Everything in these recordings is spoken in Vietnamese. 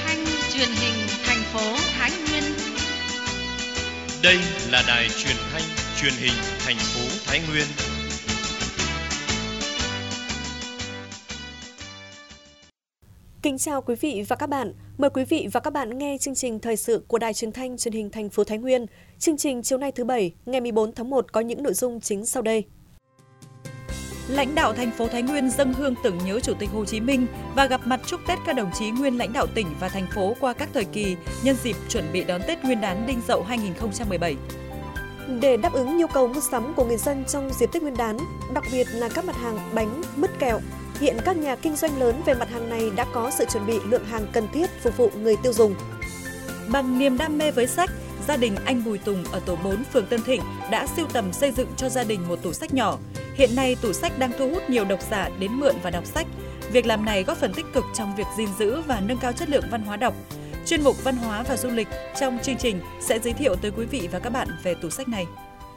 thanh truyền hình thành phố Thái Nguyên. Đây là đài truyền thanh truyền hình thành phố Thái Nguyên. Kính chào quý vị và các bạn. Mời quý vị và các bạn nghe chương trình thời sự của đài truyền thanh truyền hình thành phố Thái Nguyên. Chương trình chiều nay thứ Bảy, ngày 14 tháng 1 có những nội dung chính sau đây. Lãnh đạo thành phố Thái Nguyên dâng hương tưởng nhớ Chủ tịch Hồ Chí Minh và gặp mặt chúc Tết các đồng chí nguyên lãnh đạo tỉnh và thành phố qua các thời kỳ nhân dịp chuẩn bị đón Tết Nguyên đán Đinh Dậu 2017. Để đáp ứng nhu cầu mua sắm của người dân trong dịp Tết Nguyên đán, đặc biệt là các mặt hàng bánh, mứt kẹo, hiện các nhà kinh doanh lớn về mặt hàng này đã có sự chuẩn bị lượng hàng cần thiết phục vụ người tiêu dùng. Bằng niềm đam mê với sách, gia đình anh Bùi Tùng ở tổ 4 phường Tân Thịnh đã sưu tầm xây dựng cho gia đình một tủ sách nhỏ. Hiện nay tủ sách đang thu hút nhiều độc giả đến mượn và đọc sách. Việc làm này góp phần tích cực trong việc gìn giữ và nâng cao chất lượng văn hóa đọc. Chuyên mục Văn hóa và Du lịch trong chương trình sẽ giới thiệu tới quý vị và các bạn về tủ sách này.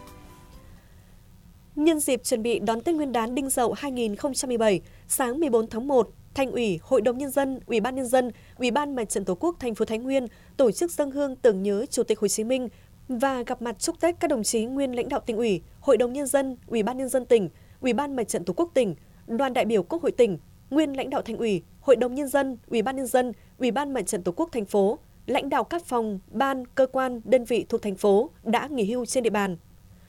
Nhân dịp chuẩn bị đón Tết Nguyên đán Đinh Dậu 2017, sáng 14 tháng 1, Thành ủy, Hội đồng Nhân dân, Ủy ban Nhân dân, Ủy ban Mặt trận Tổ quốc thành phố Thái Nguyên tổ chức dâng hương tưởng nhớ Chủ tịch Hồ Chí Minh và gặp mặt chúc Tết các đồng chí nguyên lãnh đạo Tỉnh ủy, Hội đồng Nhân dân, Ủy ban Nhân dân tỉnh, Ủy ban Mặt trận Tổ quốc tỉnh, đoàn đại biểu Quốc hội tỉnh, nguyên lãnh đạo Thành ủy, Hội đồng Nhân dân, Ủy ban Nhân dân, Ủy ban Mặt trận Tổ quốc thành phố, lãnh đạo các phòng, ban, cơ quan, đơn vị thuộc thành phố đã nghỉ hưu trên địa bàn.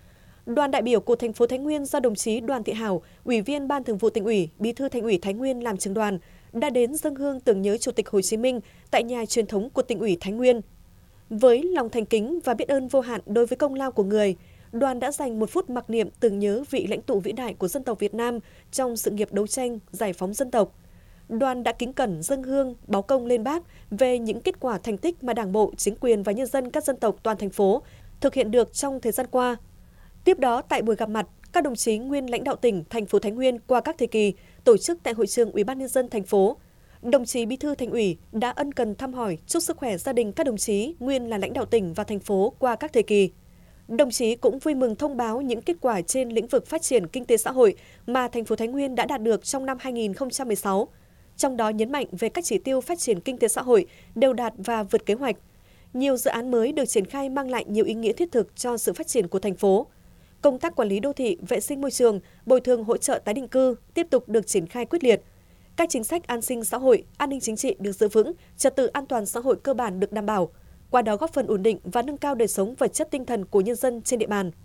Đoàn đại biểu của thành phố Thái Nguyên do đồng chí Đoàn Thị Hảo, Ủy viên Ban Thường vụ Tỉnh ủy, Bí thư Thành ủy Thái Nguyên làm trưởng đoàn, đã đến dâng hương tưởng nhớ Chủ tịch Hồ Chí Minh tại nhà truyền thống của Tỉnh ủy Thái Nguyên. Với lòng thành kính và biết ơn vô hạn đối với công lao của người, đoàn đã dành 1 phút mặc niệm tưởng nhớ vị lãnh tụ vĩ đại của dân tộc Việt Nam trong sự nghiệp đấu tranh, giải phóng dân tộc. Đoàn đã kính cẩn dâng hương, báo công lên Bác về những kết quả thành tích mà Đảng bộ, chính quyền và nhân dân các dân tộc toàn thành phố thực hiện được trong thời gian qua. Tiếp đó, tại buổi gặp mặt, các đồng chí nguyên lãnh đạo tỉnh, thành phố Thái Nguyên qua các thời kỳ tổ chức tại hội trường Ủy ban Nhân dân thành phố, đồng chí Bí thư Thành ủy đã ân cần thăm hỏi, chúc sức khỏe gia đình các đồng chí nguyên là lãnh đạo tỉnh và thành phố qua các thời kỳ. Đồng chí cũng vui mừng thông báo những kết quả trên lĩnh vực phát triển kinh tế xã hội mà thành phố Thái Nguyên đã đạt được trong năm 2016. Trong đó nhấn mạnh về các chỉ tiêu phát triển kinh tế xã hội đều đạt và vượt kế hoạch. Nhiều dự án mới được triển khai mang lại nhiều ý nghĩa thiết thực cho sự phát triển của thành phố. Công tác quản lý đô thị, vệ sinh môi trường, bồi thường hỗ trợ tái định cư tiếp tục được triển khai quyết liệt. Các chính sách an sinh xã hội, an ninh chính trị được giữ vững, trật tự an toàn xã hội cơ bản được đảm bảo, qua đó góp phần ổn định và nâng cao đời sống vật chất tinh thần của nhân dân trên địa bàn.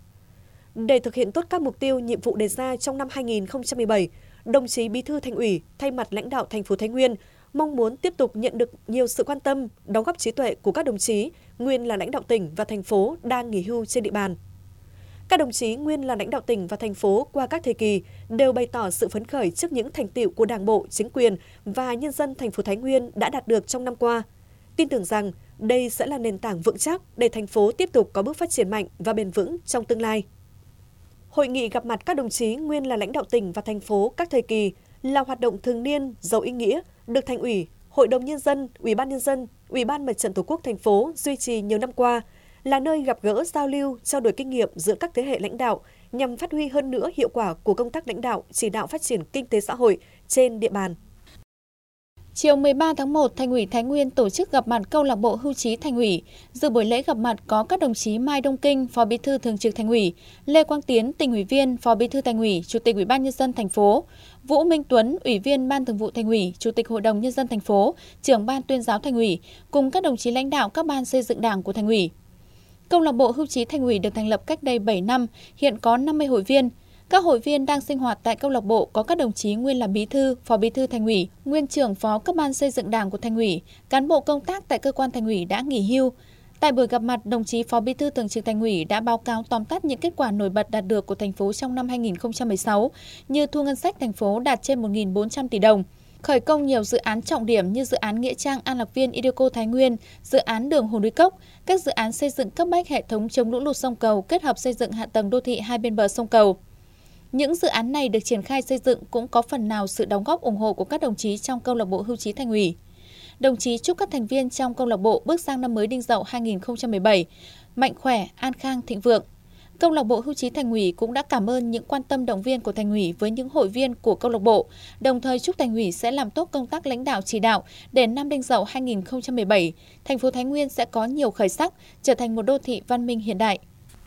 Để thực hiện tốt các mục tiêu, nhiệm vụ đề ra trong năm 2017, đồng chí Bí thư Thành ủy thay mặt lãnh đạo thành phố Thái Nguyên mong muốn tiếp tục nhận được nhiều sự quan tâm, đóng góp trí tuệ của các đồng chí nguyên là lãnh đạo tỉnh và thành phố đang nghỉ hưu trên địa bàn. Các đồng chí nguyên là lãnh đạo tỉnh và thành phố qua các thời kỳ đều bày tỏ sự phấn khởi trước những thành tựu của Đảng bộ, chính quyền và nhân dân thành phố Thái Nguyên đã đạt được trong năm qua. Tin tưởng rằng đây sẽ là nền tảng vững chắc để thành phố tiếp tục có bước phát triển mạnh và bền vững trong tương lai. Hội nghị gặp mặt các đồng chí nguyên là lãnh đạo tỉnh và thành phố các thời kỳ là hoạt động thường niên giàu ý nghĩa được Thành ủy, Hội đồng Nhân dân, Ủy ban Nhân dân, Ủy ban Mặt trận Tổ quốc thành phố duy trì nhiều năm qua, là nơi gặp gỡ, giao lưu, trao đổi kinh nghiệm giữa các thế hệ lãnh đạo nhằm phát huy hơn nữa hiệu quả của công tác lãnh đạo, chỉ đạo phát triển kinh tế xã hội trên địa bàn. Chiều 13 tháng 1, Thành ủy Thái Nguyên tổ chức gặp mặt câu lạc bộ hưu trí Thành ủy. Dự buổi lễ gặp mặt có các đồng chí Mai Đông Kinh, Phó Bí thư Thường trực Thành ủy, Lê Quang Tiến, Tỉnh ủy viên, Phó Bí thư Thành ủy, Chủ tịch Ủy ban Nhân dân thành phố, Vũ Minh Tuấn, Ủy viên Ban Thường vụ Thành ủy, Chủ tịch Hội đồng Nhân dân thành phố, Trưởng ban Tuyên giáo Thành ủy, cùng các đồng chí lãnh đạo các ban xây dựng Đảng của Thành ủy. Câu lạc bộ hưu trí Thành ủy được thành lập cách đây 7 năm, hiện có 50 hội viên. Các hội viên đang sinh hoạt tại câu lạc bộ có các đồng chí nguyên là Bí thư, Phó Bí thư Thành ủy, nguyên trưởng phó các ban xây dựng Đảng của Thành ủy, cán bộ công tác tại cơ quan Thành ủy đã nghỉ hưu. Tại buổi gặp mặt, đồng chí Phó Bí thư Thường trực Thành ủy đã báo cáo tóm tắt những kết quả nổi bật đạt được của thành phố trong năm 2016, như thu ngân sách thành phố đạt trên 1.400 tỷ đồng, khởi công nhiều dự án trọng điểm như dự án Nghĩa Trang An Lạc Viên Ideco Thái Nguyên, dự án đường Hồ Núi Cốc, các dự án xây dựng cấp bách hệ thống chống lũ lụt sông Cầu kết hợp xây dựng hạ tầng đô thị hai bên bờ sông Cầu. Những dự án này được triển khai xây dựng cũng có phần nào sự đóng góp ủng hộ của các đồng chí trong câu lạc bộ hưu trí Thành ủy. Đồng chí chúc các thành viên trong câu lạc bộ bước sang năm mới Đinh Dậu 2017 mạnh khỏe, an khang, thịnh vượng. Câu lạc bộ Hưu trí Thành ủy cũng đã cảm ơn những quan tâm động viên của Thành ủy với những hội viên của câu lạc bộ, đồng thời chúc Thành ủy sẽ làm tốt công tác lãnh đạo chỉ đạo để năm Đinh Dậu 2017, thành phố Thái Nguyên sẽ có nhiều khởi sắc, trở thành một đô thị văn minh hiện đại.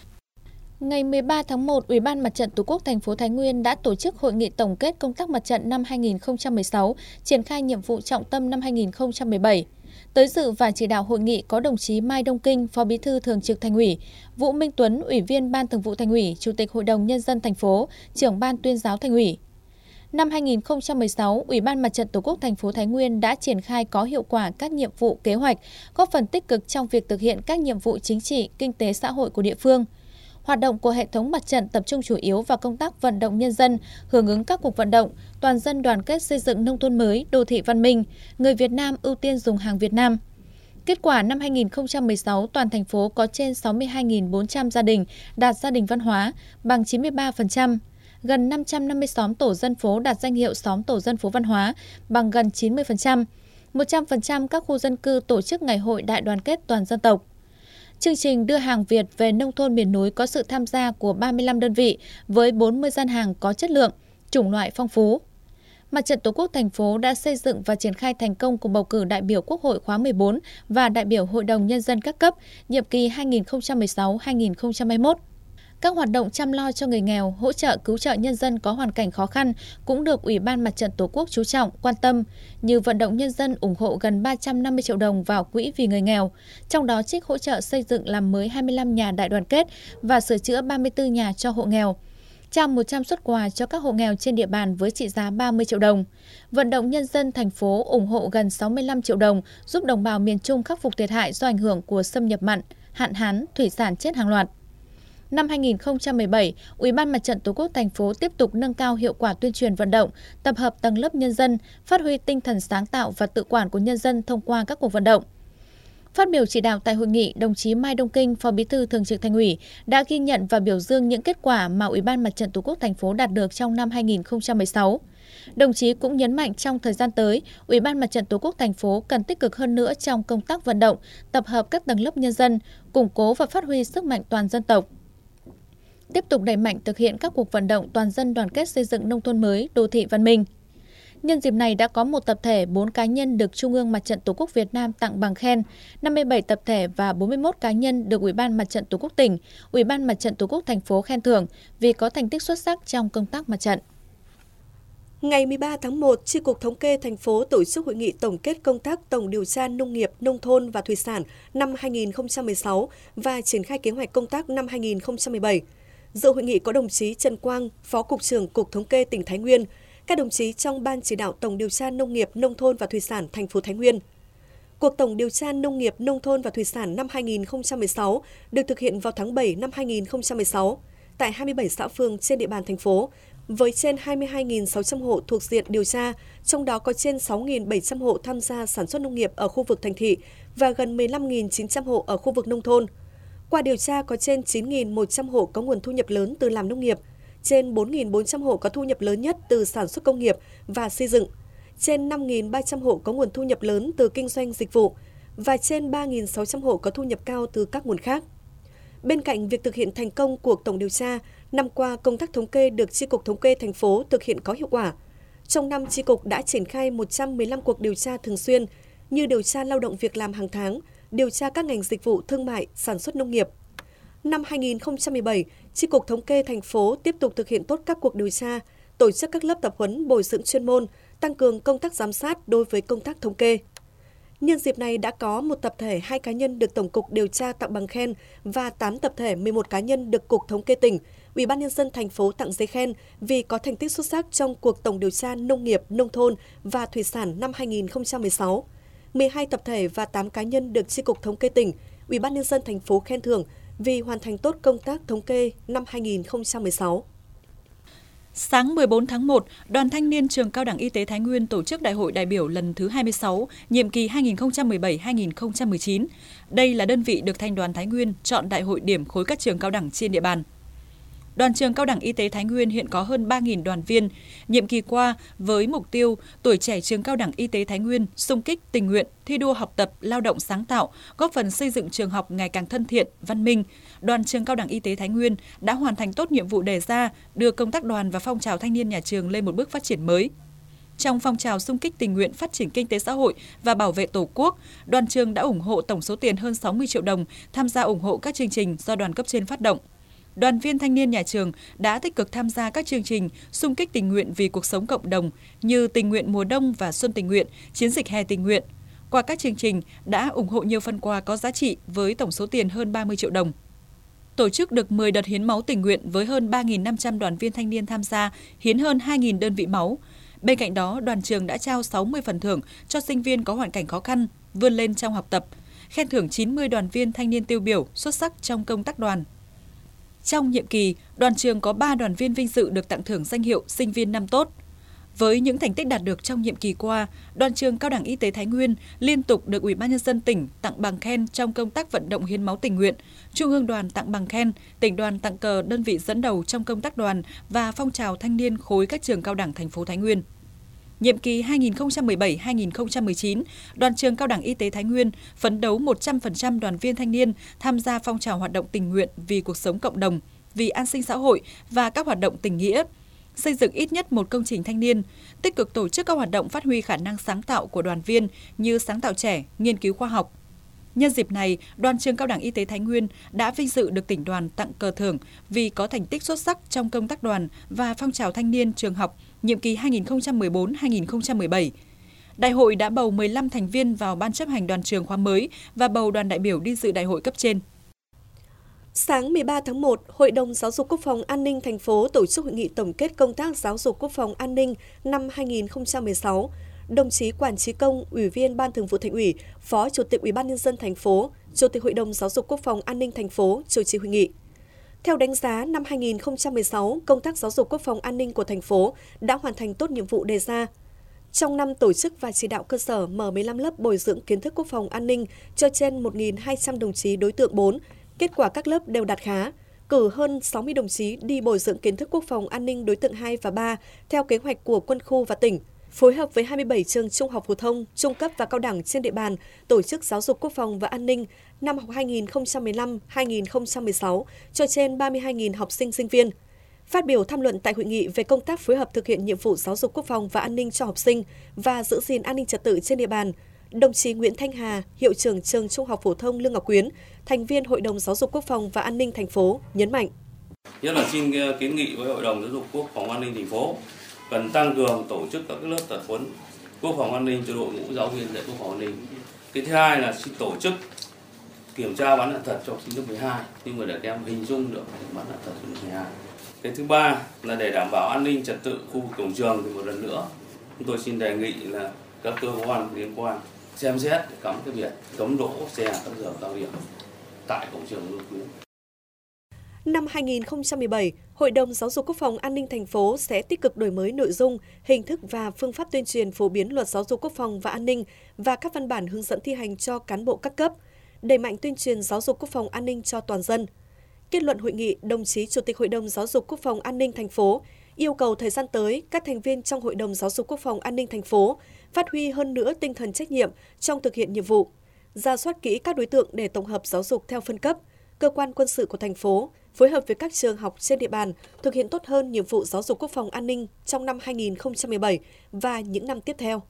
Ngày 13 tháng 1, Ủy ban Mặt trận Tổ quốc thành phố Thái Nguyên đã tổ chức hội nghị tổng kết công tác mặt trận năm 2016, triển khai nhiệm vụ trọng tâm năm 2017. Tới dự và chỉ đạo hội nghị có đồng chí Mai Đông Kinh, Phó Bí thư Thường trực Thành ủy, Vũ Minh Tuấn, Ủy viên Ban Thường vụ Thành ủy, Chủ tịch Hội đồng Nhân dân thành phố, Trưởng Ban Tuyên giáo Thành ủy. Năm 2016, Ủy ban Mặt trận Tổ quốc thành phố Thái Nguyên đã triển khai có hiệu quả các nhiệm vụ kế hoạch, góp phần tích cực trong việc thực hiện các nhiệm vụ chính trị, kinh tế xã hội của địa phương. Hoạt động của hệ thống mặt trận tập trung chủ yếu vào công tác vận động nhân dân, hưởng ứng các cuộc vận động, toàn dân đoàn kết xây dựng nông thôn mới, đô thị văn minh, người Việt Nam ưu tiên dùng hàng Việt Nam. Kết quả năm 2016, toàn thành phố có trên 62.400 gia đình đạt gia đình văn hóa, bằng 93%. Gần 550 xóm tổ dân phố đạt danh hiệu xóm tổ dân phố văn hóa, bằng gần 90%. 100% các khu dân cư tổ chức ngày hội đại đoàn kết toàn dân tộc. Chương trình đưa hàng Việt về nông thôn miền núi có sự tham gia của 35 đơn vị với 40 gian hàng có chất lượng, chủng loại phong phú. Mặt trận Tổ quốc thành phố đã xây dựng và triển khai thành công cuộc bầu cử đại biểu Quốc hội khóa 14 và đại biểu Hội đồng Nhân dân các cấp, nhiệm kỳ 2016-2021. Các hoạt động chăm lo cho người nghèo, hỗ trợ cứu trợ nhân dân có hoàn cảnh khó khăn cũng được Ủy ban Mặt trận Tổ quốc chú trọng, quan tâm, như vận động nhân dân ủng hộ gần 350 triệu đồng vào quỹ vì người nghèo, trong đó trích hỗ trợ xây dựng làm mới 25 nhà đại đoàn kết và sửa chữa 34 nhà cho hộ nghèo. Trao 100 suất quà cho các hộ nghèo trên địa bàn với trị giá 30 triệu đồng. Vận động nhân dân thành phố ủng hộ gần 65 triệu đồng giúp đồng bào miền Trung khắc phục thiệt hại do ảnh hưởng của xâm nhập mặn, hạn hán, thủy sản chết hàng loạt. Năm 2017, Ủy ban Mặt trận Tổ quốc thành phố tiếp tục nâng cao hiệu quả tuyên truyền vận động, tập hợp tầng lớp nhân dân, phát huy tinh thần sáng tạo và tự quản của nhân dân thông qua các cuộc vận động. Phát biểu chỉ đạo tại hội nghị, đồng chí Mai Đông Kinh, Phó Bí thư Thường trực Thành ủy đã ghi nhận và biểu dương những kết quả mà Ủy ban Mặt trận Tổ quốc thành phố đạt được trong năm 2016. Đồng chí cũng nhấn mạnh trong thời gian tới, Ủy ban Mặt trận Tổ quốc thành phố cần tích cực hơn nữa trong công tác vận động, tập hợp các tầng lớp nhân dân, củng cố và phát huy sức mạnh toàn dân tộc. Tiếp tục đẩy mạnh thực hiện các cuộc vận động toàn dân đoàn kết xây dựng nông thôn mới, đô thị văn minh. Nhân dịp này đã có một tập thể, 4 cá nhân được Trung ương Mặt trận Tổ quốc Việt Nam tặng bằng khen, 57 tập thể và 41 cá nhân được Ủy ban Mặt trận Tổ quốc tỉnh, Ủy ban Mặt trận Tổ quốc thành phố khen thưởng vì có thành tích xuất sắc trong công tác mặt trận. Ngày 13 tháng 1, Chi cục Thống kê thành phố tổ chức hội nghị tổng kết công tác tổng điều tra nông nghiệp, nông thôn và thủy sản năm 2016 và triển khai kế hoạch công tác năm 2017. Dự hội nghị có đồng chí Trần Quang, Phó Cục trưởng Cục Thống kê tỉnh Thái Nguyên, các đồng chí trong Ban chỉ đạo tổng điều tra nông nghiệp, nông thôn và thủy sản thành phố Thái Nguyên. Cuộc tổng điều tra nông nghiệp, nông thôn và thủy sản năm 2016 được thực hiện vào tháng 7 năm 2016 tại 27 xã phường trên địa bàn thành phố, với trên 22.600 hộ thuộc diện điều tra, trong đó có trên 6.700 hộ tham gia sản xuất nông nghiệp ở khu vực thành thị và gần 15.900 hộ ở khu vực nông thôn. Qua điều tra có trên 9.100 hộ có nguồn thu nhập lớn từ làm nông nghiệp, trên 4.400 hộ có thu nhập lớn nhất từ sản xuất công nghiệp và xây dựng, trên 5.300 hộ có nguồn thu nhập lớn từ kinh doanh dịch vụ và trên 3.600 hộ có thu nhập cao từ các nguồn khác. Bên cạnh việc thực hiện thành công cuộc tổng điều tra, năm qua công tác thống kê được Chi cục Thống kê thành phố thực hiện có hiệu quả. Trong năm, Chi cục đã triển khai 115 cuộc điều tra thường xuyên như điều tra lao động việc làm hàng tháng, điều tra các ngành dịch vụ thương mại, sản xuất nông nghiệp. Năm 2017, Chi cục Thống kê thành phố tiếp tục thực hiện tốt các cuộc điều tra, tổ chức các lớp tập huấn bồi dưỡng chuyên môn, tăng cường công tác giám sát đối với công tác thống kê. Nhân dịp này đã có một tập thể, 2 cá nhân được Tổng cục Điều tra tặng bằng khen và 8 tập thể, 11 cá nhân được Cục Thống kê tỉnh, Ủy ban Nhân dân thành phố tặng giấy khen vì có thành tích xuất sắc trong cuộc tổng điều tra nông nghiệp, nông thôn và thủy sản năm 2016. 12 tập thể và 8 cá nhân được Chi cục Thống kê tỉnh, Ủy ban Nhân dân thành phố khen thưởng vì hoàn thành tốt công tác thống kê năm 2016. Sáng 14 tháng 1, Đoàn Thanh niên Trường Cao đẳng Y tế Thái Nguyên tổ chức Đại hội đại biểu lần thứ 26, nhiệm kỳ 2017-2019. Đây là đơn vị được Thành đoàn Thái Nguyên chọn đại hội điểm khối các trường cao đẳng trên địa bàn. Đoàn trường Cao đẳng Y tế Thái Nguyên hiện có hơn 3.000 đoàn viên. Nhiệm kỳ qua, với mục tiêu tuổi trẻ trường Cao đẳng Y tế Thái Nguyên xung kích tình nguyện, thi đua học tập, lao động sáng tạo, góp phần xây dựng trường học ngày càng thân thiện, văn minh, Đoàn trường Cao đẳng Y tế Thái Nguyên đã hoàn thành tốt nhiệm vụ đề ra, đưa công tác đoàn và phong trào thanh niên nhà trường lên một bước phát triển mới. Trong phong trào xung kích tình nguyện phát triển kinh tế xã hội và bảo vệ Tổ quốc, đoàn trường đã ủng hộ tổng số tiền hơn 60 triệu đồng tham gia ủng hộ các chương trình do đoàn cấp trên phát động. Đoàn viên thanh niên nhà trường đã tích cực tham gia các chương trình xung kích tình nguyện vì cuộc sống cộng đồng như tình nguyện mùa đông và xuân tình nguyện, chiến dịch hè tình nguyện. Qua các chương trình đã ủng hộ nhiều phần quà có giá trị với tổng số tiền hơn 30 triệu đồng. Tổ chức được 10 đợt hiến máu tình nguyện với hơn 3.500 đoàn viên thanh niên tham gia, hiến hơn 2.000 đơn vị máu. Bên cạnh đó, đoàn trường đã trao 60 phần thưởng cho sinh viên có hoàn cảnh khó khăn, vươn lên trong học tập, khen thưởng 90 đoàn viên thanh niên tiêu biểu xuất sắc trong công tác đoàn. Trong nhiệm kỳ, đoàn trường có 3 đoàn viên vinh dự được tặng thưởng danh hiệu sinh viên năm tốt. Với những thành tích đạt được trong nhiệm kỳ qua, Đoàn trường Cao đẳng Y tế Thái Nguyên liên tục được Ủy ban Nhân dân tỉnh tặng bằng khen trong công tác vận động hiến máu tình nguyện, Trung ương đoàn tặng bằng khen, tỉnh đoàn tặng cờ đơn vị dẫn đầu trong công tác đoàn và phong trào thanh niên khối các trường cao đẳng thành phố Thái Nguyên. Nhiệm kỳ 2017-2019, Đoàn trường Cao đẳng Y tế Thái Nguyên phấn đấu 100% đoàn viên thanh niên tham gia phong trào hoạt động tình nguyện vì cuộc sống cộng đồng, vì an sinh xã hội và các hoạt động tình nghĩa, xây dựng ít nhất một công trình thanh niên, tích cực tổ chức các hoạt động phát huy khả năng sáng tạo của đoàn viên như sáng tạo trẻ, nghiên cứu khoa học. Nhân dịp này, Đoàn trường Cao đẳng Y tế Thái Nguyên đã vinh dự được tỉnh đoàn tặng cờ thưởng vì có thành tích xuất sắc trong công tác đoàn và phong trào thanh niên trường học nhiệm kỳ 2014-2017. Đại hội đã bầu 15 thành viên vào ban chấp hành đoàn trường khóa mới và bầu đoàn đại biểu đi dự đại hội cấp trên. Sáng 13 tháng 1, Hội đồng Giáo dục Quốc phòng An ninh thành phố tổ chức hội nghị tổng kết công tác giáo dục quốc phòng an ninh năm 2016. Đồng chí Quản Chí Công, Ủy viên Ban Thường vụ Thành ủy, Phó Chủ tịch Ủy ban Nhân dân thành phố, Chủ tịch Hội đồng Giáo dục Quốc phòng An ninh thành phố chủ trì hội nghị. Theo đánh giá, năm 2016, công tác giáo dục quốc phòng an ninh của thành phố đã hoàn thành tốt nhiệm vụ đề ra. Trong năm tổ chức và chỉ đạo cơ sở mở 15 lớp bồi dưỡng kiến thức quốc phòng an ninh cho trên 1.200 đồng chí đối tượng 4, kết quả các lớp đều đạt khá, cử hơn 60 đồng chí đi bồi dưỡng kiến thức quốc phòng an ninh đối tượng 2 và 3 theo kế hoạch của quân khu và tỉnh, phối hợp với 27 trường trung học phổ thông, trung cấp và cao đẳng trên địa bàn tổ chức giáo dục quốc phòng và an ninh năm học 2015-2016 cho trên 32.000 học sinh sinh viên. Phát biểu tham luận tại hội nghị về công tác phối hợp thực hiện nhiệm vụ giáo dục quốc phòng và an ninh cho học sinh và giữ gìn an ninh trật tự trên địa bàn, đồng chí Nguyễn Thanh Hà, hiệu trưởng trường Trung học phổ thông Lương Ngọc Quyến, thành viên Hội đồng Giáo dục Quốc phòng và An ninh thành phố nhấn mạnh: Nhất là xin kiến nghị với Hội đồng Giáo dục Quốc phòng An ninh thành phố cần tăng cường tổ chức các lớp tập huấn quốc phòng an ninh cho đội ngũ giáo viên dạy quốc phòng an ninh. Cái thứ hai là xin tổ chức kiểm tra bắn đạn thật cho học sinh lớp 12, nhưng mà để các em hình dung được bắn đạn thật cho lớp 12. Cái thứ ba là để đảm bảo an ninh trật tự khu vực cổng trường thì một lần nữa chúng tôi xin đề nghị là các cơ quan liên quan xem xét để cắm cái biển cấm đỗ xe các giờ cao điểm tại cổng trường Lương Quyến. Năm 2017, Hội đồng Giáo dục Quốc phòng An ninh thành phố sẽ tích cực đổi mới nội dung, hình thức và phương pháp tuyên truyền phổ biến Luật Giáo dục Quốc phòng và An ninh và các văn bản hướng dẫn thi hành cho cán bộ các cấp, đẩy mạnh tuyên truyền giáo dục quốc phòng an ninh cho toàn dân. Kết luận hội nghị, đồng chí Chủ tịch Hội đồng Giáo dục Quốc phòng An ninh thành phố yêu cầu thời gian tới, các thành viên trong Hội đồng Giáo dục Quốc phòng An ninh thành phố phát huy hơn nữa tinh thần trách nhiệm trong thực hiện nhiệm vụ, rà soát kỹ các đối tượng để tổng hợp giáo dục theo phân cấp, cơ quan quân sự của thành phố, phối hợp với các trường học trên địa bàn thực hiện tốt hơn nhiệm vụ giáo dục quốc phòng an ninh trong năm 2017 và những năm tiếp theo.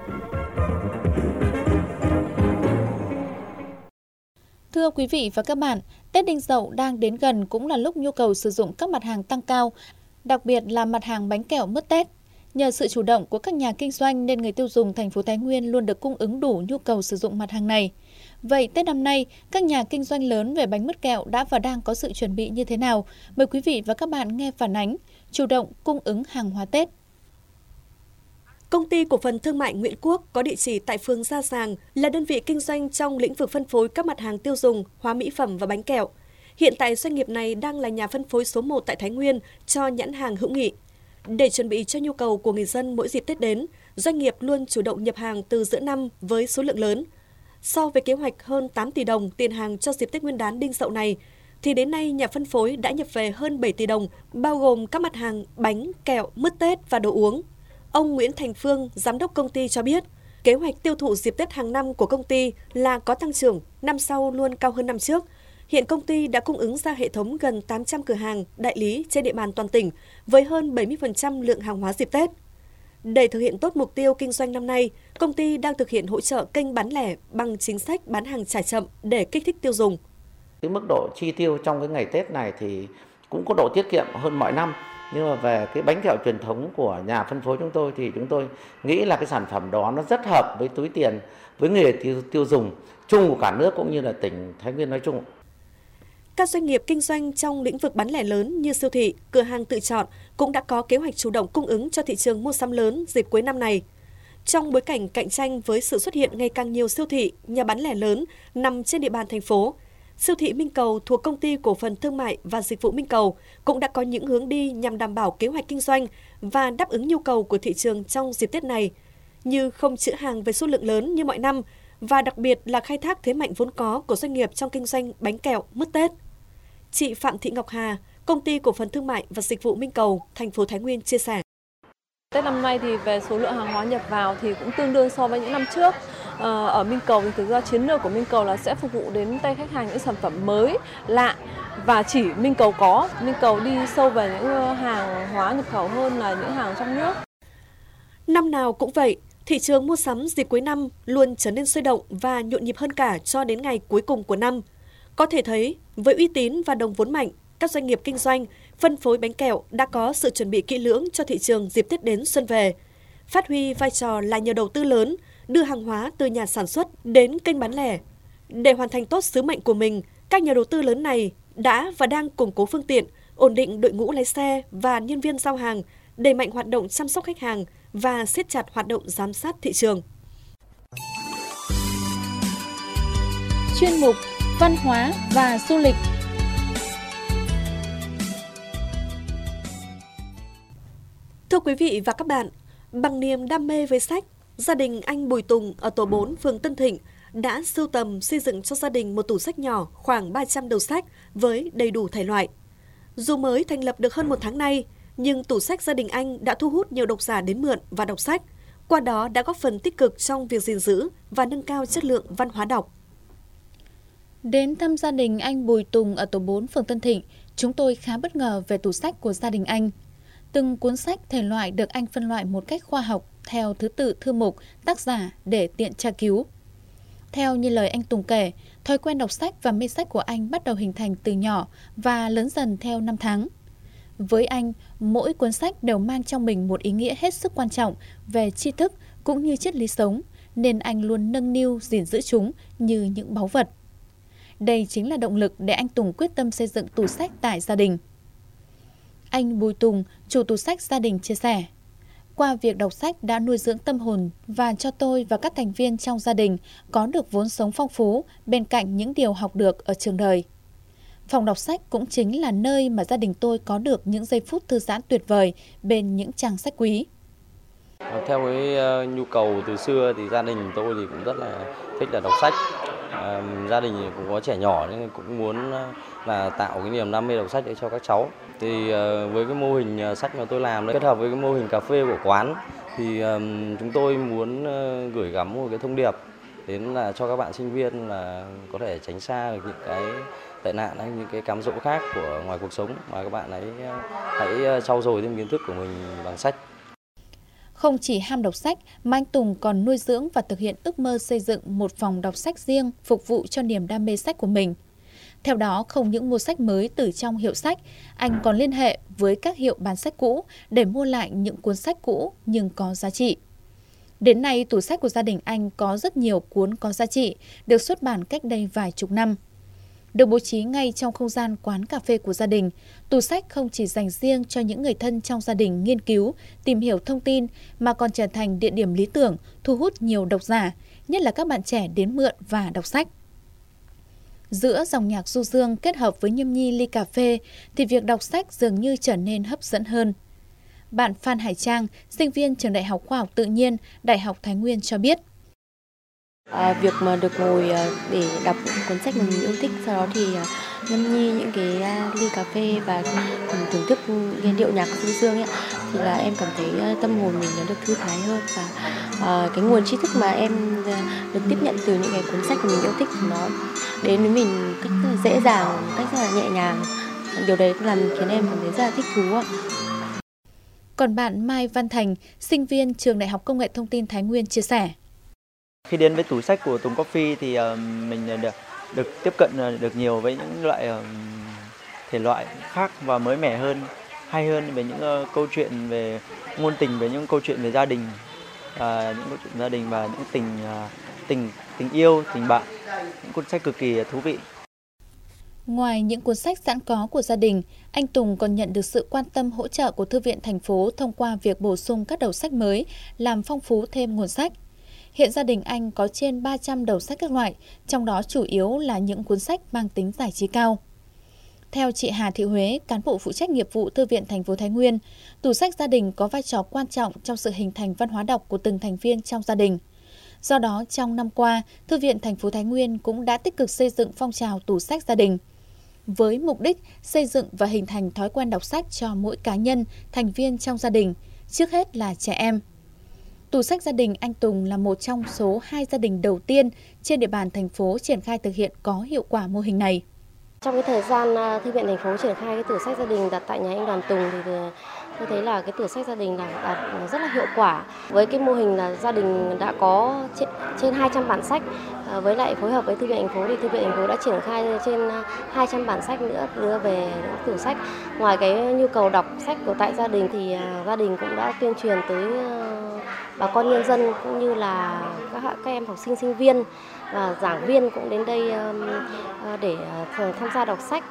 Thưa quý vị và các bạn, Tết Đinh Dậu đang đến gần cũng là lúc nhu cầu sử dụng các mặt hàng tăng cao, đặc biệt là mặt hàng bánh kẹo mứt Tết. Nhờ sự chủ động của các nhà kinh doanh nên người tiêu dùng thành phố Thái Nguyên luôn được cung ứng đủ nhu cầu sử dụng mặt hàng này. Vậy Tết năm nay, các nhà kinh doanh lớn về bánh mứt kẹo đã và đang có sự chuẩn bị như thế nào? Mời quý vị và các bạn nghe phản ánh chủ động cung ứng hàng hóa Tết. Công ty cổ phần thương mại Nguyễn Quốc có địa chỉ tại phường Gia Giàng là đơn vị kinh doanh trong lĩnh vực phân phối các mặt hàng tiêu dùng, hóa mỹ phẩm và bánh kẹo. Hiện tại doanh nghiệp này đang là nhà phân phối số 1 tại Thái Nguyên cho nhãn hàng Hữu Nghị. Để chuẩn bị cho nhu cầu của người dân mỗi dịp Tết đến, doanh nghiệp luôn chủ động nhập hàng từ giữa năm với số lượng lớn. So với kế hoạch hơn 8 tỷ đồng tiền hàng cho dịp Tết Nguyên đán Đinh Dậu này, thì đến nay nhà phân phối đã nhập về hơn 7 tỷ đồng, bao gồm các mặt hàng bánh, kẹo, mứt Tết và đồ uống. Ông Nguyễn Thành Phương, giám đốc công ty cho biết, kế hoạch tiêu thụ dịp Tết hàng năm của công ty là có tăng trưởng, năm sau luôn cao hơn năm trước. Hiện công ty đã cung ứng ra hệ thống gần 800 cửa hàng, đại lý trên địa bàn toàn tỉnh với hơn 70% lượng hàng hóa dịp Tết. Để thực hiện tốt mục tiêu kinh doanh năm nay, công ty đang thực hiện hỗ trợ kênh bán lẻ bằng chính sách bán hàng trả chậm để kích thích tiêu dùng. Cái mức độ chi tiêu trong cái ngày Tết này thì cũng có độ tiết kiệm hơn mọi năm. Nhưng mà về cái bánh kẹo truyền thống của nhà phân phối chúng tôi thì chúng tôi nghĩ là cái sản phẩm đó nó rất hợp với túi tiền, với người tiêu dùng chung của cả nước cũng như là tỉnh Thái Nguyên nói chung. Các doanh nghiệp kinh doanh trong lĩnh vực bán lẻ lớn như siêu thị, cửa hàng tự chọn cũng đã có kế hoạch chủ động cung ứng cho thị trường mua sắm lớn dịp cuối năm này. Trong bối cảnh cạnh tranh với sự xuất hiện ngày càng nhiều siêu thị, nhà bán lẻ lớn nằm trên địa bàn thành phố, siêu thị Minh Cầu thuộc Công ty Cổ phần Thương mại và Dịch vụ Minh Cầu cũng đã có những hướng đi nhằm đảm bảo kế hoạch kinh doanh và đáp ứng nhu cầu của thị trường trong dịp Tết này, như không trữ hàng với số lượng lớn như mọi năm và đặc biệt là khai thác thế mạnh vốn có của doanh nghiệp trong kinh doanh bánh kẹo, mứt Tết. Chị Phạm Thị Ngọc Hà, Công ty Cổ phần Thương mại và Dịch vụ Minh Cầu, thành phố Thái Nguyên chia sẻ. Tết năm nay thì về số lượng hàng hóa nhập vào thì cũng tương đương so với những năm trước. Ở Minh Cầu thì thực ra chiến lược của Minh Cầu là sẽ phục vụ đến tay khách hàng những sản phẩm mới, lạ và chỉ Minh Cầu có. Minh Cầu đi sâu về những hàng hóa nhập khẩu hơn là những hàng trong nước. Năm nào cũng vậy, thị trường mua sắm dịp cuối năm luôn trở nên sôi động và nhộn nhịp hơn cả cho đến ngày cuối cùng của năm. Có thể thấy, với uy tín và đồng vốn mạnh, các doanh nghiệp kinh doanh, phân phối bánh kẹo đã có sự chuẩn bị kỹ lưỡng cho thị trường dịp Tết đến xuân về. Phát huy vai trò là nhà đầu tư lớn, đưa hàng hóa từ nhà sản xuất đến kênh bán lẻ. Để hoàn thành tốt sứ mệnh của mình, các nhà đầu tư lớn này đã và đang củng cố phương tiện, ổn định đội ngũ lái xe và nhân viên giao hàng, đẩy mạnh hoạt động chăm sóc khách hàng và siết chặt hoạt động giám sát thị trường. Chuyên mục Văn hóa và du lịch. Thưa quý vị và các bạn, bằng niềm đam mê với sách, gia đình anh Bùi Tùng ở tổ 4 phường Tân Thịnh đã sưu tầm xây dựng cho gia đình một tủ sách nhỏ khoảng 300 đầu sách với đầy đủ thể loại. Dù mới thành lập được hơn 1 tháng nay, nhưng tủ sách gia đình anh đã thu hút nhiều độc giả đến mượn và đọc sách, qua đó đã góp phần tích cực trong việc gìn giữ và nâng cao chất lượng văn hóa đọc. Đến thăm gia đình anh Bùi Tùng ở tổ 4 phường Tân Thịnh, chúng tôi khá bất ngờ về tủ sách của gia đình anh. Từng cuốn sách thể loại được anh phân loại một cách khoa học theo thứ tự thư mục, tác giả để tiện tra cứu. Theo như lời anh Tùng kể, thói quen đọc sách và mê sách của anh bắt đầu hình thành từ nhỏ và lớn dần theo năm tháng. Với anh, mỗi cuốn sách đều mang trong mình một ý nghĩa hết sức quan trọng về tri thức cũng như triết lý sống, nên anh luôn nâng niu gìn giữ chúng như những báu vật. Đây chính là động lực để anh Tùng quyết tâm xây dựng tủ sách tại gia đình. Anh Bùi Tùng, chủ tủ sách gia đình chia sẻ, qua việc đọc sách đã nuôi dưỡng tâm hồn và cho tôi và các thành viên trong gia đình có được vốn sống phong phú bên cạnh những điều học được ở trường đời. Phòng đọc sách cũng chính là nơi mà gia đình tôi có được những giây phút thư giãn tuyệt vời bên những trang sách quý. Theo cái nhu cầu từ xưa thì gia đình tôi thì cũng rất là thích là đọc sách. Gia đình cũng có trẻ nhỏ nên cũng muốn là tạo cái niềm đam mê đọc sách để cho các cháu. Thì với cái mô hình sách mà tôi làm đấy, kết hợp với cái mô hình cà phê của quán thì chúng tôi muốn gửi gắm một cái thông điệp đến là cho các bạn sinh viên là có thể tránh xa được những cái tệ nạn hay những cái cám dỗ khác của ngoài cuộc sống, mà các bạn ấy hãy trau dồi thêm kiến thức của mình bằng sách. Không chỉ ham đọc sách mà anh Tùng còn nuôi dưỡng và thực hiện ước mơ xây dựng một phòng đọc sách riêng phục vụ cho niềm đam mê sách của mình. Theo đó, không những mua sách mới từ trong hiệu sách, anh còn liên hệ với các hiệu bán sách cũ để mua lại những cuốn sách cũ nhưng có giá trị. Đến nay, tủ sách của gia đình anh có rất nhiều cuốn có giá trị, được xuất bản cách đây vài chục năm. Được bố trí ngay trong không gian quán cà phê của gia đình, tủ sách không chỉ dành riêng cho những người thân trong gia đình nghiên cứu, tìm hiểu thông tin, mà còn trở thành địa điểm lý tưởng thu hút nhiều độc giả, nhất là các bạn trẻ đến mượn và đọc sách. Giữa dòng nhạc du dương kết hợp với nhâm nhi ly cà phê thì việc đọc sách dường như trở nên hấp dẫn hơn. Bạn Phan Hải Trang, sinh viên trường Đại học Khoa học Tự nhiên, Đại học Thái Nguyên cho biết. Việc mà được ngồi để đọc cuốn sách mà mình yêu thích, sau đó thì nhâm nhi những cái ly cà phê và thưởng thức cái điệu nhạc du dương ấy, thì là em cảm thấy tâm hồn mình nó được thư thái hơn, và cái nguồn tri thức mà em được tiếp nhận từ những cái cuốn sách mà mình yêu thích thì nó đến với mình cách rất là dễ dàng, cách rất là nhẹ nhàng. Điều đấy khiến em cảm thấy rất là thích thú ạ. Còn bạn Mai Văn Thành, sinh viên trường Đại học Công nghệ Thông tin Thái Nguyên chia sẻ. Khi đến với tủ sách của Tùng Coffee thì mình được tiếp cận được nhiều với những loại thể loại khác và mới mẻ hơn, hay hơn về những câu chuyện về ngôn tình, về những câu chuyện về gia đình, những câu chuyện gia đình và những tình yêu, tình bạn, những cuốn sách cực kỳ thú vị. Ngoài những cuốn sách sẵn có của gia đình, anh Tùng còn nhận được sự quan tâm hỗ trợ của Thư viện thành phố thông qua việc bổ sung các đầu sách mới, làm phong phú thêm nguồn sách. Hiện gia đình anh có trên 300 đầu sách các loại, trong đó chủ yếu là những cuốn sách mang tính giải trí cao. Theo chị Hà Thị Huế, cán bộ phụ trách nghiệp vụ Thư viện thành phố Thái Nguyên, tủ sách gia đình có vai trò quan trọng trong sự hình thành văn hóa đọc của từng thành viên trong gia đình. Do đó, trong năm qua, Thư viện thành phố Thái Nguyên cũng đã tích cực xây dựng phong trào tủ sách gia đình, với mục đích xây dựng và hình thành thói quen đọc sách cho mỗi cá nhân, thành viên trong gia đình, trước hết là trẻ em. Tủ sách gia đình anh Tùng là một trong số 2 gia đình đầu tiên trên địa bàn thành phố triển khai thực hiện có hiệu quả mô hình này. Trong cái thời gian Thư viện thành phố triển khai cái tủ sách gia đình đặt tại nhà anh Đoàn Tùng thì tôi thấy là cái tủ sách gia đình là rất là hiệu quả. Với cái mô hình là gia đình đã có trên 200 bản sách, với lại phối hợp với Thư viện thành phố thì Thư viện thành phố đã triển khai trên 200 bản sách nữa đưa về tủ sách. Ngoài cái nhu cầu đọc sách của tại gia đình thì gia đình cũng đã tuyên truyền tới bà con nhân dân cũng như là các em học sinh, sinh viên và giảng viên cũng đến đây để tham gia đọc sách.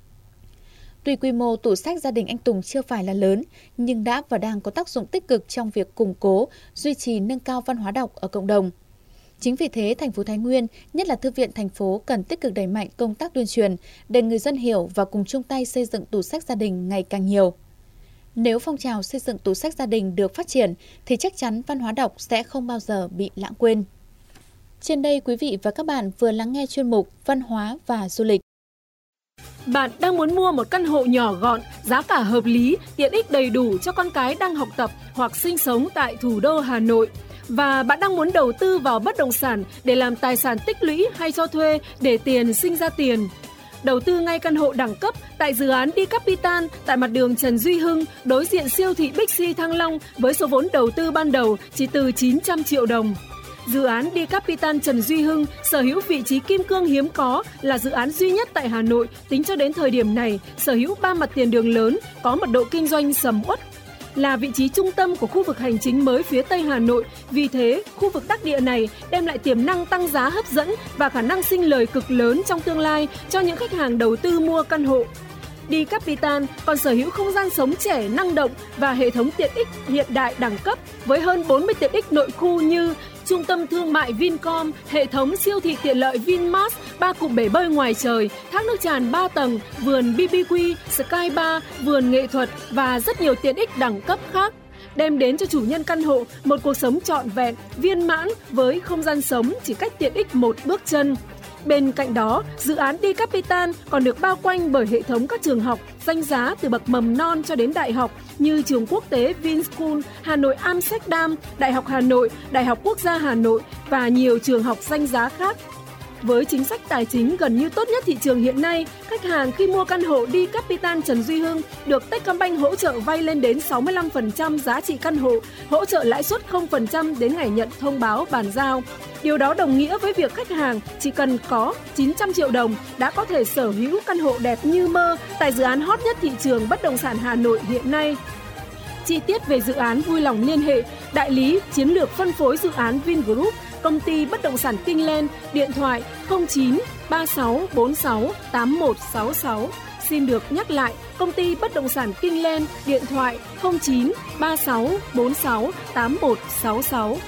Tuy quy mô tủ sách gia đình anh Tùng chưa phải là lớn, nhưng đã và đang có tác dụng tích cực trong việc củng cố, duy trì nâng cao văn hóa đọc ở cộng đồng. Chính vì thế, thành phố Thái Nguyên, nhất là Thư viện thành phố cần tích cực đẩy mạnh công tác tuyên truyền để người dân hiểu và cùng chung tay xây dựng tủ sách gia đình ngày càng nhiều. Nếu phong trào xây dựng tủ sách gia đình được phát triển, thì chắc chắn văn hóa đọc sẽ không bao giờ bị lãng quên. Trên đây, quý vị và các bạn vừa lắng nghe chuyên mục Văn hóa và Du lịch. Bạn đang muốn mua một căn hộ nhỏ gọn, giá cả hợp lý, tiện ích đầy đủ cho con cái đang học tập hoặc sinh sống tại thủ đô Hà Nội. Và bạn đang muốn đầu tư vào bất động sản để làm tài sản tích lũy hay cho thuê để tiền sinh ra tiền. Đầu tư ngay căn hộ đẳng cấp tại dự án Đi Capital tại mặt đường Trần Duy Hưng, đối diện siêu thị Bixi Thăng Long với số vốn đầu tư ban đầu chỉ từ 900 triệu đồng. Dự án Đi Capital Trần Duy Hưng sở hữu vị trí kim cương hiếm có, là dự án duy nhất tại Hà Nội tính cho đến thời điểm này, sở hữu 3 mặt tiền đường lớn, có mật độ kinh doanh sầm uất. Là vị trí trung tâm của khu vực hành chính mới phía Tây Hà Nội, vì thế khu vực đắc địa này đem lại tiềm năng tăng giá hấp dẫn và khả năng sinh lời cực lớn trong tương lai cho những khách hàng đầu tư mua căn hộ. Đi Capital còn sở hữu không gian sống trẻ năng động và hệ thống tiện ích hiện đại đẳng cấp với hơn 40 tiện ích nội khu như trung tâm thương mại Vincom, hệ thống siêu thị tiện lợi Vinmart, 3 cụm bể bơi ngoài trời, thác nước tràn 3 tầng, vườn BBQ, Sky Bar, vườn nghệ thuật và rất nhiều tiện ích đẳng cấp khác, đem đến cho chủ nhân căn hộ một cuộc sống trọn vẹn, viên mãn với không gian sống chỉ cách tiện ích một bước chân. Bên cạnh đó, dự án Đi Capital còn được bao quanh bởi hệ thống các trường học danh giá từ bậc mầm non cho đến đại học như Trường Quốc tế Vinschool, Hà Nội Amsterdam, Đại học Hà Nội, Đại học Quốc gia Hà Nội và nhiều trường học danh giá khác. Với chính sách tài chính gần như tốt nhất thị trường hiện nay, khách hàng khi mua căn hộ Đi Capital Trần Duy Hưng được Techcombank hỗ trợ vay lên đến 65% giá trị căn hộ, hỗ trợ lãi suất 0% đến ngày nhận thông báo bàn giao. Điều đó đồng nghĩa với việc khách hàng chỉ cần có 900 triệu đồng đã có thể sở hữu căn hộ đẹp như mơ tại dự án hot nhất thị trường bất động sản Hà Nội hiện nay. Chi tiết về dự án vui lòng liên hệ đại lý chiến lược phân phối dự án Vingroup, công ty bất động sản Kingland, điện thoại 09 36 46 8166. Xin được nhắc lại, công ty bất động sản Kingland, điện thoại 09 36 46 8166.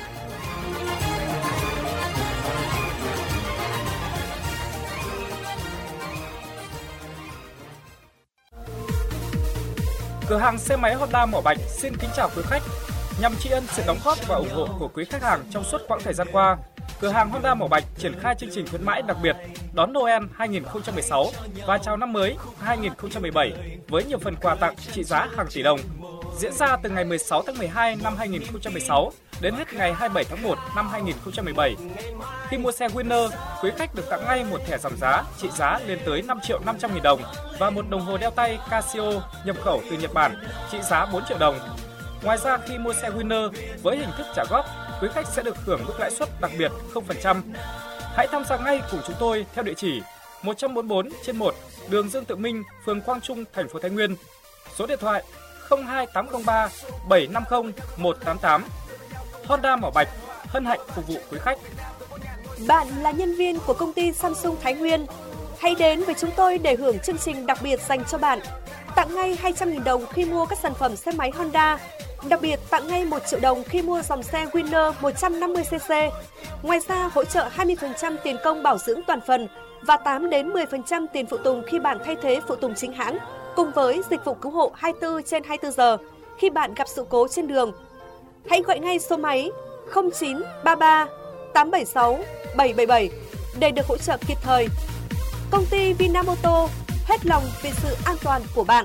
Cửa hàng xe máy Honda Mỏ Bạch xin kính chào quý khách. Nhằm tri ân sự đóng góp và ủng hộ của quý khách hàng trong suốt quãng thời gian qua, cửa hàng Honda Mỏ Bạch triển khai chương trình khuyến mãi đặc biệt đón Noel 2016 và chào năm mới 2017 với nhiều phần quà tặng trị giá hàng tỷ đồng. Diễn ra từ ngày 16 tháng 12 năm 2016 đến hết ngày 27 tháng 1 năm 2017. Khi mua xe Winner, quý khách được tặng ngay một thẻ giảm giá trị giá lên tới 5.500.000 đồng và một đồng hồ đeo tay Casio nhập khẩu từ Nhật Bản trị giá 4 triệu đồng. Ngoài ra, khi mua xe Winner với hình thức trả góp, quý khách sẽ được hưởng mức lãi suất đặc biệt 0%. Hãy tham gia ngay cùng chúng tôi theo địa chỉ 144/1 đường Dương Tự Minh, phường Quang Trung, thành phố Thái Nguyên. Số điện thoại 02803 750 188. Honda Mỏ Bạch hân hạnh phục vụ quý khách. Bạn là nhân viên của công ty Samsung Thái Nguyên, hãy đến với chúng tôi để hưởng chương trình đặc biệt dành cho bạn. Tặng ngay 200.000 đồng khi mua các sản phẩm xe máy Honda. Đặc biệt tặng ngay 1 triệu đồng khi mua dòng xe Winner 150cc. Ngoài ra hỗ trợ 20% tiền công bảo dưỡng toàn phần và 8 đến 10% tiền phụ tùng khi bạn thay thế phụ tùng chính hãng, cùng với dịch vụ cứu hộ 24/24 giờ khi bạn gặp sự cố trên đường. Hãy gọi ngay số máy 0933 876 777 để được hỗ trợ kịp thời. Công ty Vinamoto hết lòng vì sự an toàn của bạn.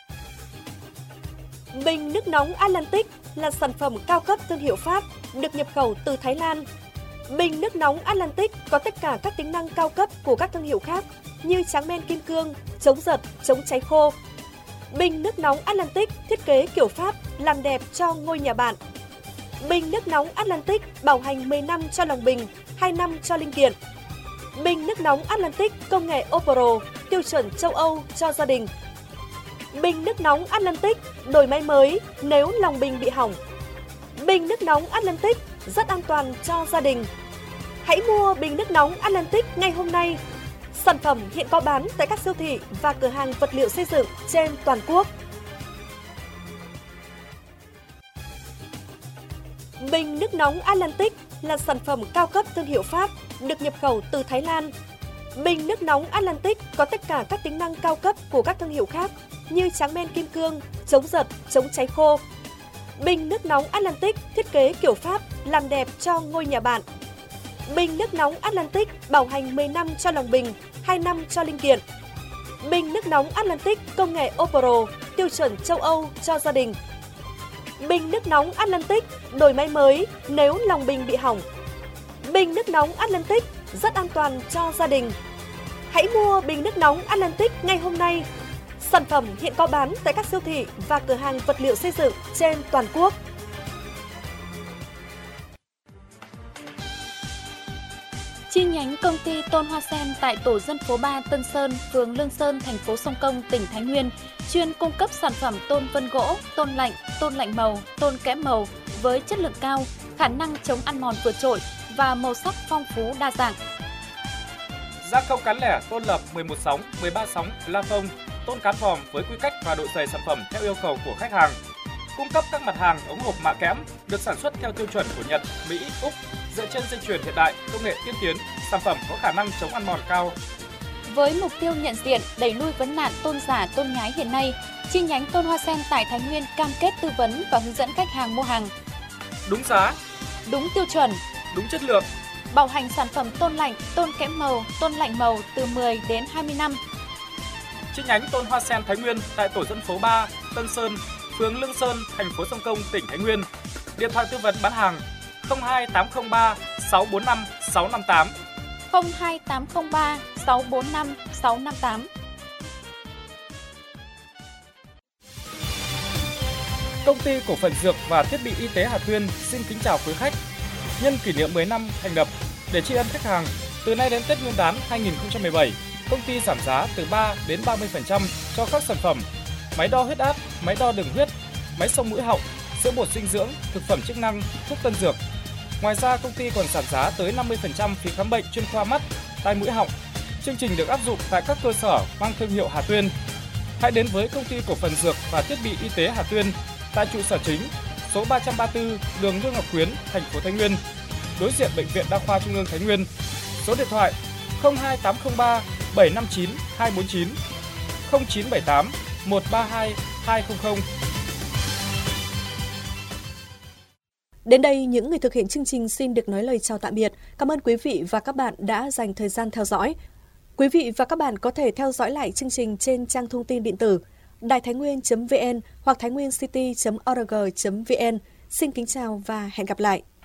Bình nước nóng Atlantic là sản phẩm cao cấp thương hiệu Pháp được nhập khẩu từ Thái Lan. Bình nước nóng Atlantic có tất cả các tính năng cao cấp của các thương hiệu khác như tráng men kim cương, chống giật, chống cháy khô. Bình nước nóng Atlantic thiết kế kiểu Pháp làm đẹp cho ngôi nhà bạn. Bình nước nóng Atlantic bảo hành 10 năm cho lòng bình, 2 năm cho linh kiện. Bình nước nóng Atlantic công nghệ Opro, tiêu chuẩn châu Âu cho gia đình. Bình nước nóng Atlantic đổi máy mới nếu lòng bình bị hỏng. Bình nước nóng Atlantic rất an toàn cho gia đình. Hãy mua bình nước nóng Atlantic ngay hôm nay. Sản phẩm hiện có bán tại các siêu thị và cửa hàng vật liệu xây dựng trên toàn quốc. Bình nước nóng Atlantic là sản phẩm cao cấp thương hiệu Pháp được nhập khẩu từ Thái Lan. Bình nước nóng Atlantic có tất cả các tính năng cao cấp của các thương hiệu khác như tráng men kim cương, chống giật, chống cháy khô. Bình nước nóng Atlantic thiết kế kiểu Pháp làm đẹp cho ngôi nhà bạn. Bình nước nóng Atlantic bảo hành 10 năm cho lòng bình, 2 năm cho linh kiện. Bình nước nóng Atlantic công nghệ Opro, tiêu chuẩn châu Âu cho gia đình. Bình nước nóng Atlantic đổi máy mới nếu lòng bình bị hỏng. Bình nước nóng Atlantic rất an toàn cho gia đình. Hãy mua bình nước nóng Atlantic ngay hôm nay. Sản phẩm hiện có bán tại các siêu thị và cửa hàng vật liệu xây dựng trên toàn quốc. Chi nhánh công ty Tôn Hoa Sen tại tổ dân phố 3 Tân Sơn, phường Lương Sơn, thành phố Sông Công, tỉnh Thái Nguyên chuyên cung cấp sản phẩm tôn vân gỗ, tôn lạnh màu, tôn kẽm màu với chất lượng cao, khả năng chống ăn mòn vượt trội và màu sắc phong phú đa dạng. Gia công cán lẻ tôn lập 11 sóng, 13 sóng, la phông, tôn cán vòm với quy cách và độ dày sản phẩm theo yêu cầu của khách hàng. Cung cấp các mặt hàng ống hộp mạ kẽm được sản xuất theo tiêu chuẩn của Nhật, Mỹ, Úc, dựa trên dây chuyền hiện đại, công nghệ tiên tiến, sản phẩm có khả năng chống ăn mòn cao. Với mục tiêu nhận diện, đẩy lui vấn nạn tôn giả, tôn nhái hiện nay, chi nhánh Tôn Hoa Sen tại Thái Nguyên cam kết tư vấn và hướng dẫn khách hàng mua hàng đúng giá, đúng tiêu chuẩn, đúng chất lượng, bảo hành sản phẩm tôn lạnh, tôn kẽm màu, tôn lạnh màu từ 10 đến 20 năm. Chi nhánh Tôn Hoa Sen Thái Nguyên tại tổ dân phố 3, Tân Sơn, phường Lương Sơn, thành phố Sông Công, tỉnh Thái Nguyên. Điện thoại tư vấn bán hàng 02803 645 658. 02803 645 658. Công ty cổ phần dược và thiết bị y tế Hà Tuyên xin kính chào quý khách. Nhân kỷ niệm 10 năm thành lập, để tri ân khách hàng, từ nay đến Tết Nguyên đán 2017, công ty giảm giá từ 3 đến 30% cho các sản phẩm máy đo huyết áp, máy đo đường huyết, máy xông mũi họng, sữa bột dinh dưỡng, thực phẩm chức năng, thuốc tân dược. Ngoài ra, công ty còn giảm giá tới 50% phí khám bệnh chuyên khoa mắt, tai mũi họng. Chương trình được áp dụng tại các cơ sở mang thương hiệu Hà Tuyên. Hãy đến với công ty cổ phần dược và thiết bị y tế Hà Tuyên tại trụ sở chính, số 334 đường Lương Ngọc Quyến, thành phố Thái Nguyên, đối diện Bệnh viện Đa khoa Trung ương Thái Nguyên. Số điện thoại 02803 759 249, 0978 132 200. Đến đây, những người thực hiện chương trình xin được nói lời chào tạm biệt. Cảm ơn quý vị và các bạn đã dành thời gian theo dõi. Quý vị và các bạn có thể theo dõi lại chương trình trên trang thông tin điện tử đàithái nguyên.vn hoặc tháinhguyencity.org.vn. Xin kính chào và hẹn gặp lại!